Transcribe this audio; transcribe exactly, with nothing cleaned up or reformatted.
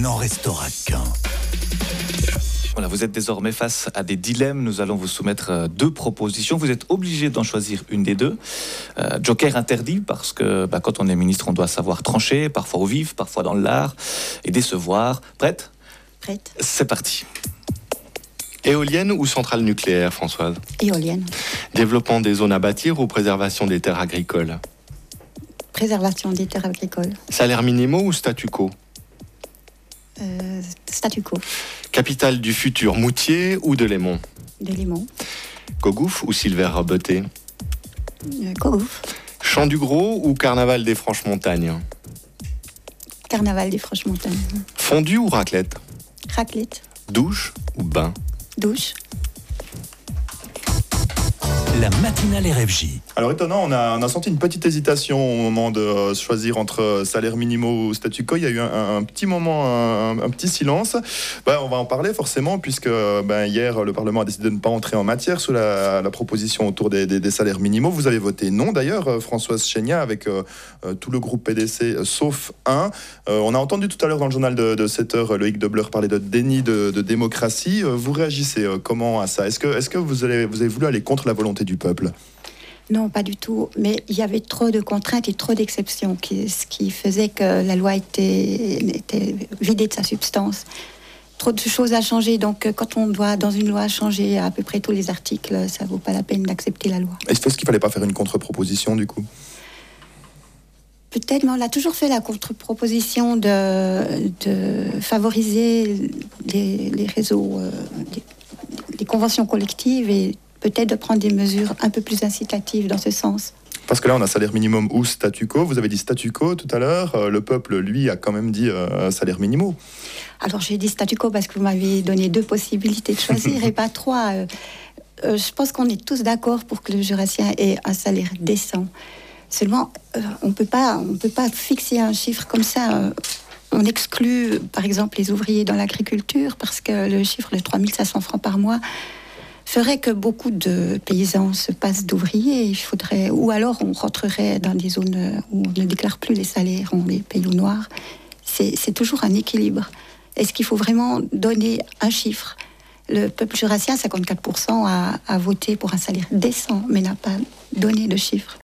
n'en restera qu'un. Voilà, vous êtes désormais face à des dilemmes. Nous allons vous soumettre deux propositions. Vous êtes obligé d'en choisir une des deux. Euh, joker interdit parce que bah, quand on est ministre, on doit savoir trancher, parfois au vif, parfois dans l'art, et décevoir. Prête ? Prête. C'est parti. Éolienne ou centrale nucléaire, Françoise ? Éolienne. Développement des zones à bâtir ou préservation des terres agricoles ? Préservation des terres agricoles. Salaires minimaux ou statu quo ? Euh, statu quo. Capitale du futur, Moutier ou Delémont ? De Limon. Cogouf ou Silver-Botté ? Euh, Cogouf. Champ du Gros ou Carnaval des Franches-Montagnes ? Carnaval des Franches-Montagnes. Fondue ou raclette ? Raclette. Douche ou bain ? Douche. La matinale R F J. Alors étonnant, on a, on a senti une petite hésitation au moment de euh, choisir entre euh, salaire minimaux ou statu quo. Il y a eu un, un petit moment, un, un petit silence. Ben, on va en parler forcément puisque ben, hier, le Parlement a décidé de ne pas entrer en matière sous la, la proposition autour des, des, des salaires minimaux. Vous avez voté non d'ailleurs, euh, Françoise Chénia, avec euh, euh, tout le groupe P D C, euh, sauf un. Euh, on a entendu tout à l'heure dans le journal de, de sept heures, Loïc Debleur parler de déni de, de démocratie. Euh, vous réagissez euh, comment à ça ? Est-ce que, est-ce que vous, allez, vous avez voulu aller contre la volonté du peuple ? Non, pas du tout. Mais il y avait trop de contraintes et trop d'exceptions, qui, ce qui faisait que la loi était, était vidée de sa substance. Trop de choses à changer. Donc, quand on doit, dans une loi, changer à peu près tous les articles, ça ne vaut pas la peine d'accepter la loi. Est-ce qu'il ne fallait pas faire une contre-proposition, du coup ? Peut-être, mais on a toujours fait la contre-proposition de, de favoriser les, les réseaux, euh, les, les conventions collectives et peut-être de prendre des mesures un peu plus incitatives dans ce sens. Parce que là, on a salaire minimum ou statu quo. Vous avez dit statu quo tout à l'heure. Euh, le peuple, lui, a quand même dit euh, salaire minimaux. Alors, j'ai dit statu quo parce que vous m'avez donné deux possibilités de choisir et pas trois. Euh, euh, je pense qu'on est tous d'accord pour que le Jurassien ait un salaire décent. Seulement, euh, on ne peut pas, on peut pas fixer un chiffre comme ça. Euh, on exclut, par exemple, les ouvriers dans l'agriculture parce que le chiffre de trois mille cinq cents francs par mois ferait que beaucoup de paysans se passent d'ouvriers. Il faudrait, ou alors on rentrerait dans des zones où on ne déclare plus les salaires, on les paye au noir. C'est, c'est toujours un équilibre. Est-ce qu'il faut vraiment donner un chiffre ? Le peuple jurassien, cinquante-quatre pour cent, a, a voté pour un salaire décent, mais n'a pas donné de chiffre.